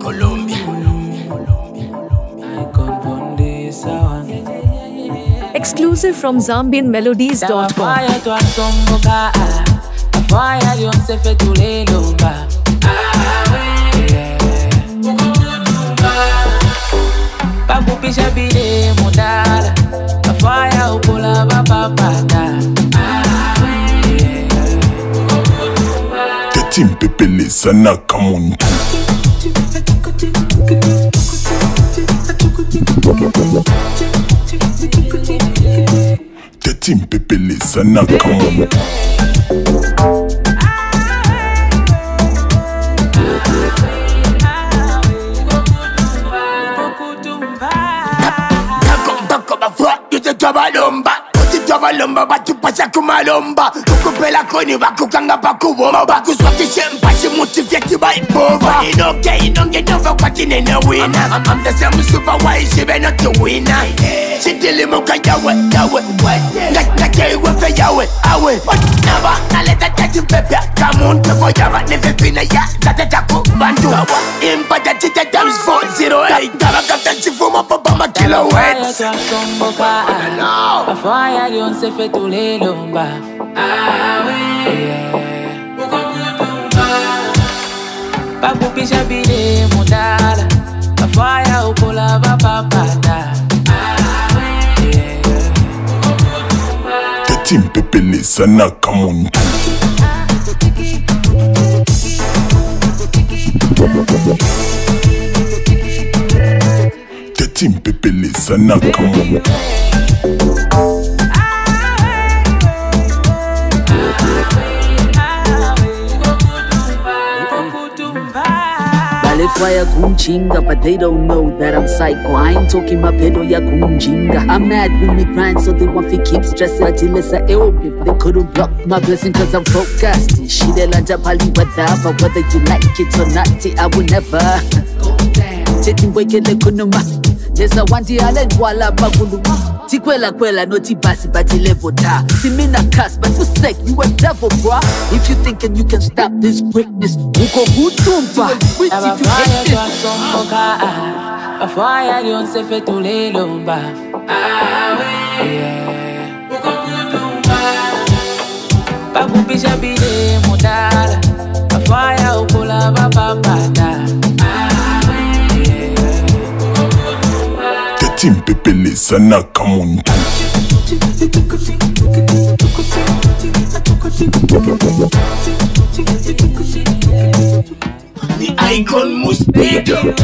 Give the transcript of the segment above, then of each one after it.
Colombia. Exclusive from ZambianMelodies.com. Pakupisha bile mudala afaya ukola bapapata Tetimpepeleza nakamuntu Tetimpepeleza nakamuntu Balomba, utitwa balomba batupasa kumalomba kukupela koni bakukanga bakuboma bakuswatishe mpashi mutifyeti baibova inoke inongenova kwatinene wina I'm the same super wise she be not to winner Shitilimuka yawe Ngakeiwe fe yawe awe Naba naleta tati pepe Kamuntu forever Nifefina ya Zate taku bandu Impata tita times 408 Tabaka tanchifuma papa makilowatts afaya lionse fetule lomba pakupisha bile mudala afaya ukola bapapata Tetimpepeleza nakamuntu Tetimpepeleza nakamuntu Fire kumchinga, but they don't know that I'm psycho. I ain't talking my pedo ya kumjinga. I'm mad when we grind, so they want to keep stressing until it's a people. They couldn't block my blessing cause I'm focused. She de lanja pali whatever, whether you like it or not, I will never go down. Taking wekele kunuma. Nesa wanti ale wala baguluma. Tikwela kwela no tibasi but level ta. Simina cast but you sick, you a devil bro. If you thinking you can stop this greatness, you go gutumba. afaya lionse fetule lomba pakupisha bile mudala afaya ukola bapapata Tetimpepeleza nakamuntu The icon must be done.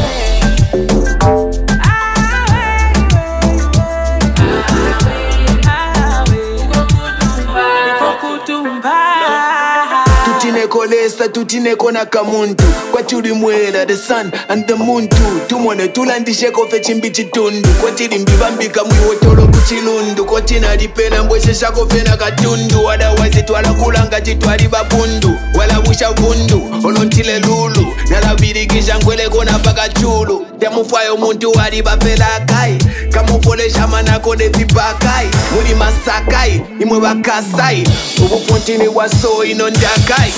Kolesa tutineko na kamuntu kwa tulimwela the sun and the moon too tumone tulandishe kofe chimbi chitundu kwa tilimbibambika mwiwotolo kuchilundu kwa tinalipela mbweshesha kofe na katundu otherwise twalakulanga chitwali bapundu wala busha vundu olontile lulu nalabirikisha ngweleko na paka chulu temufwayo muntu wali bafelakai kamufolesha manako nevipakai muri masakai imwe bakasai ubufuntini waso inondakai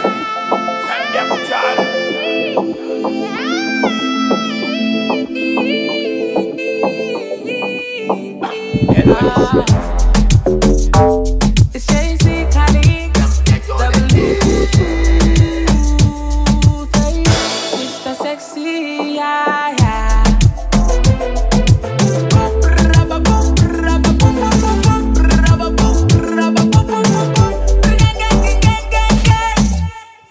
It's Jay-Z, Khalid, W, Mr. Sexy, yeah.